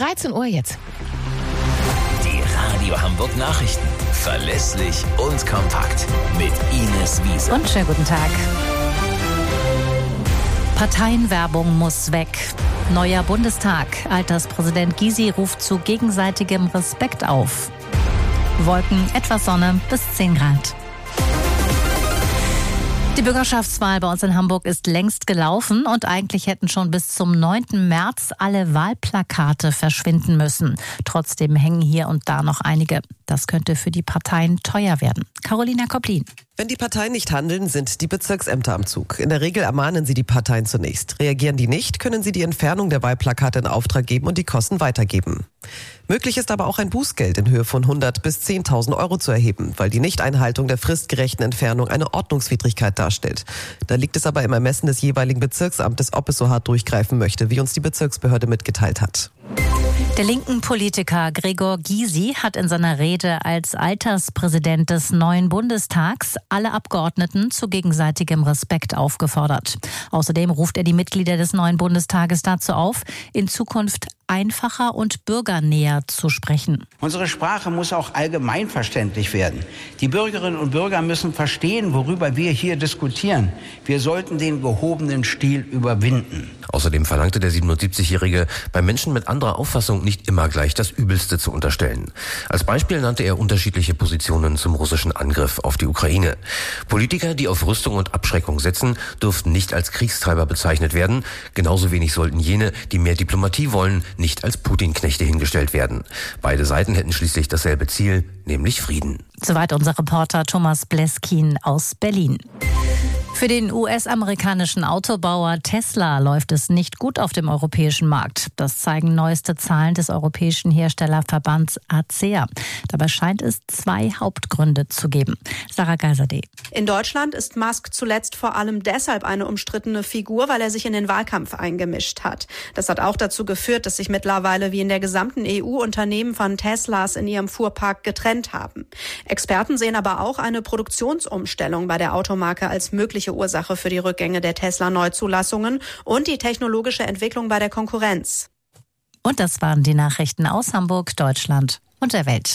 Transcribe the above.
13 Uhr jetzt. Die Radio Hamburg Nachrichten. Verlässlich und kompakt. Mit Ines Wiese. Und schönen guten Tag. Parteienwerbung muss weg. Neuer Bundestag. Alterspräsident Gysi ruft zu gegenseitigem Respekt auf. Wolken, etwas Sonne, bis 10 Grad. Die Bürgerschaftswahl bei uns in Hamburg ist längst gelaufen und eigentlich hätten schon bis zum 9. März alle Wahlplakate verschwinden müssen. Trotzdem hängen hier und da noch einige. Das könnte für die Parteien teuer werden. Carolina Koplin. Wenn die Parteien nicht handeln, sind die Bezirksämter am Zug. In der Regel ermahnen sie die Parteien zunächst. Reagieren die nicht, können sie die Entfernung der Wahlplakate in Auftrag geben und die Kosten weitergeben. Möglich ist aber auch ein Bußgeld in Höhe von 100 bis 10.000 Euro zu erheben, weil die Nichteinhaltung der fristgerechten Entfernung eine Ordnungswidrigkeit darstellt. Da liegt es aber im Ermessen des jeweiligen Bezirksamtes, ob es so hart durchgreifen möchte, wie uns die Bezirksbehörde mitgeteilt hat. Der linken Politiker Gregor Gysi hat in seiner Rede als Alterspräsident des neuen Bundestags alle Abgeordneten zu gegenseitigem Respekt aufgefordert. Außerdem ruft er die Mitglieder des neuen Bundestages dazu auf, in Zukunft einfacher und bürgernäher zu sprechen. Unsere Sprache muss auch allgemeinverständlich werden. Die Bürgerinnen und Bürger müssen verstehen, worüber wir hier diskutieren. Wir sollten den gehobenen Stil überwinden. Außerdem verlangte der 77-Jährige, bei Menschen mit anderer Auffassung nicht immer gleich das Übelste zu unterstellen. Als Beispiel nannte er unterschiedliche Positionen zum russischen Angriff auf die Ukraine. Politiker, die auf Rüstung und Abschreckung setzen, dürften nicht als Kriegstreiber bezeichnet werden. Genauso wenig sollten jene, die mehr Diplomatie wollen, nicht als Putin-Knechte hingestellt werden. Beide Seiten hätten schließlich dasselbe Ziel, nämlich Frieden. Soweit unser Reporter Thomas Bleskin aus Berlin. Für den US-amerikanischen Autobauer Tesla läuft es nicht gut auf dem europäischen Markt. Das zeigen neueste Zahlen des europäischen Herstellerverbands ACEA. Dabei scheint es 2 Hauptgründe zu geben. Sarah Geiserde. In Deutschland ist Musk zuletzt vor allem deshalb eine umstrittene Figur, weil er sich in den Wahlkampf eingemischt hat. Das hat auch dazu geführt, dass sich mittlerweile wie in der gesamten EU Unternehmen von Teslas in ihrem Fuhrpark getrennt haben. Experten sehen aber auch eine Produktionsumstellung bei der Automarke als mögliche Ursache für die Rückgänge der Tesla-Neuzulassungen und die technologische Entwicklung bei der Konkurrenz. Und das waren die Nachrichten aus Hamburg, Deutschland und der Welt.